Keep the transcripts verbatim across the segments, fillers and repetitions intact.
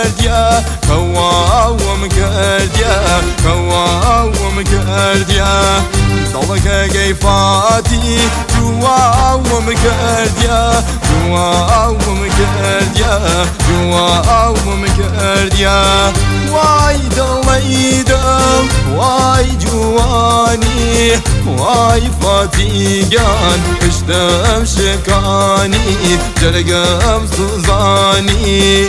کردیا کواوم کردیا کواوم کردیا دڵەکە گەیفاتی جواوم کردیا جواوم کردیا جواوم کردیا وای دڵەی دڵ وای جوانی وای فاتیگان پشتم شکانی جرگم سوزانی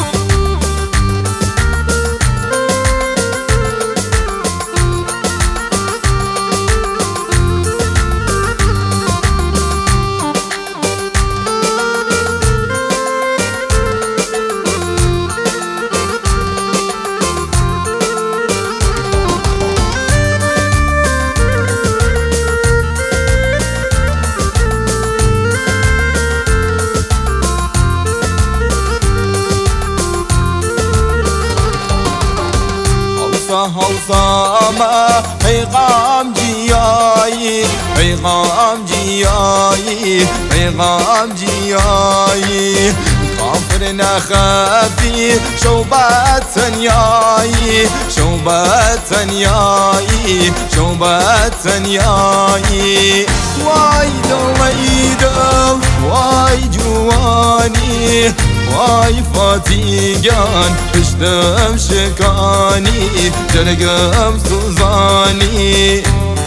هەڵسامە پەیغام جیایی پەیغام جیایی پەیغام جیایی کافر نەخەفی شەو بە تەنیایی شەو بە تەنیایی شەو بە تەنیایی وای دڵەی دڵ وای جوانی وای فاتیگان پشتم شکانی جرگم سوزانی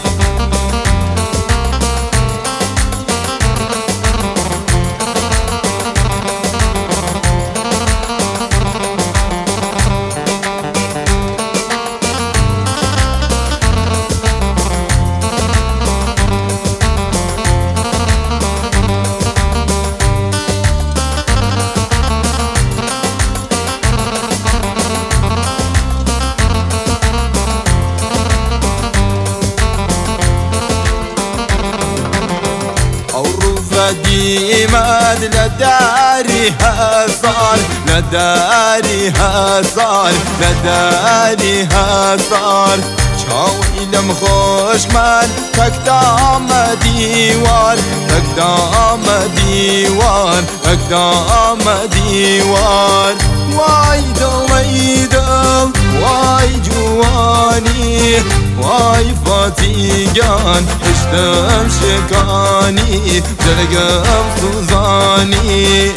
ديماد لداري هزار لداري هزار لداري هزار چاوی لم خوش من تکدام دیوار تکدام دیوار تکدام دیوار وای دڵەی دڵ وای جوانی وای فاتیگان پشتم شکانی جرگم سوزانی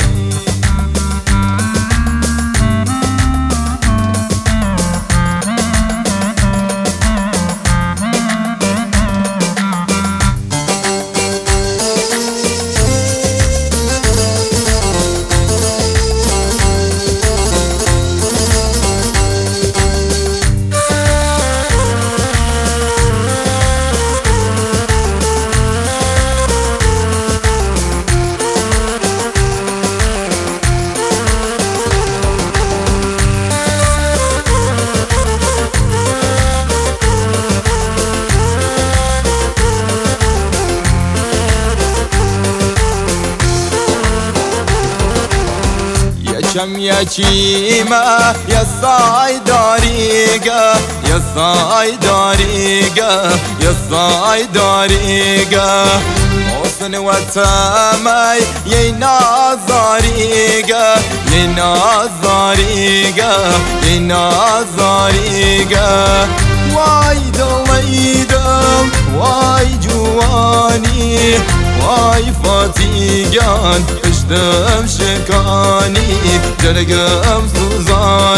کم یچیمه یسای داریگه یسای داریگه یسای داریگه حسن و تمی یی نازاریگه یی نازاریگه یی نازاریگه وای دڵەی دڵ وای جوانی وای فاتیگان پشتم شکانی جرگم سوزانی